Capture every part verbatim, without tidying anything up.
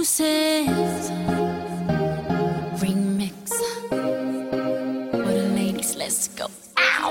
deuces. Remix. For the ladies, let's go. Ow!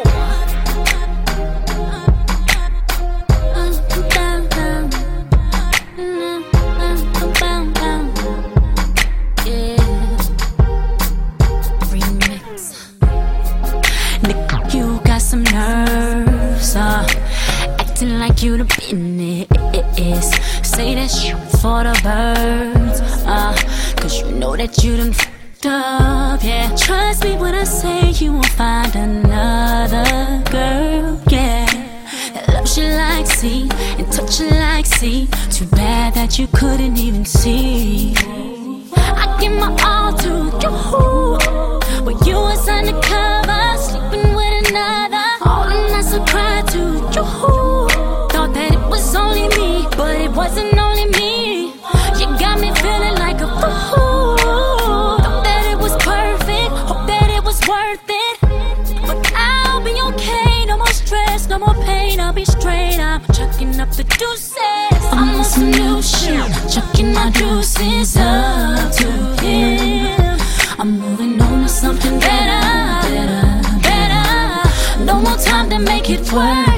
You got some nerves, uh, acting like you the business. Say that shit for the birds, uh, cause you know that you done f***ed up, yeah. Trust me when I say you won't find another girl, yeah. That loves you like sea and touch you like sea. Too bad that you couldn't even see. I give my all to you, but you was undercover, sleeping with another. All the nights I cried to you, thought that it was only me, but it wasn't only me. You got me feeling like a fool. Thought that it was perfect, hope that it was worth it. But I'll be okay, no more stress, no more pain, I'll be straight. I'm chucking up the deuces, I'm on some new shit, chucking my deuces up to him. I'm moving on to something better, better, better. No more time to make it work.